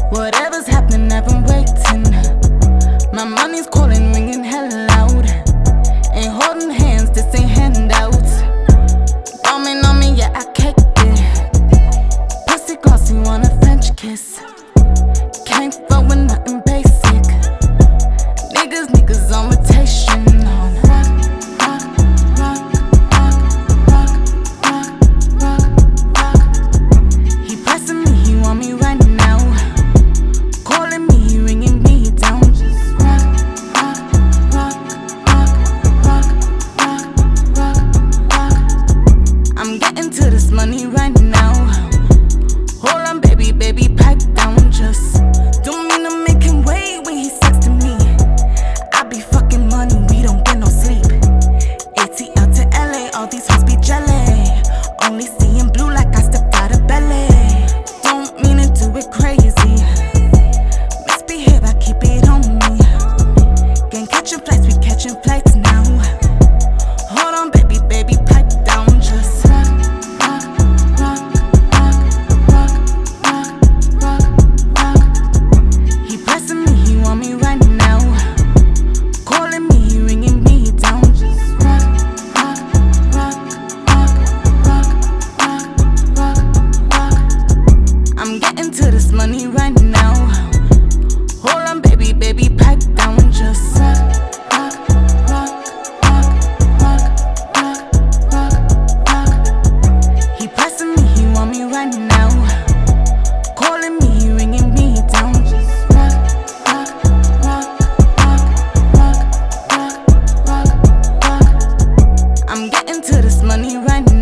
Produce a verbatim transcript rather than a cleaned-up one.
Whatever's happening, I've been waiting. My money's calling, ringing hella loud. Ain't holding hands, this ain't handouts. Bombing on me, yeah, I caked it. Pussy glossy, want a French kiss. Can't fuck with nothing basic. Niggas, niggas on rotation. On rock, rock, rock, rock, rock, rock, rock, rock. He pressing me, he want me right now. Calling me, ringing me down. Rock, rock, rock, rock, rock, rock, rock, rock. I'm getting to this money right now. Hold on, baby, baby, pipe down. Just don't mean to make him wait when he sexting me. I be fucking money, we don't get no sleep. A T L to L A, all these hoes be jelly. Only seeing blue like I stepped out of belly. Don't mean to do it crazy. Misbehave, I keep it on me. Gang catching flights, we catching flights now. Hold on, baby, baby, pipe down. Just rock, rock, rock, rock, rock, rock, rock, rock. He pressing me, he want me right now. Calling me, ringing me down. Just rock, rock, rock, rock, rock, rock, rock, rock. I'm getting to this money right now. Hold on, baby, baby, pipe down. Just rock, rock, rock, rock, rock, rock, rock, rock. He pressing me, he want me right now. Calling me, ringing me down. Just rock, rock, rock, rock, rock, rock, rock, rock. I'm getting to this money right now.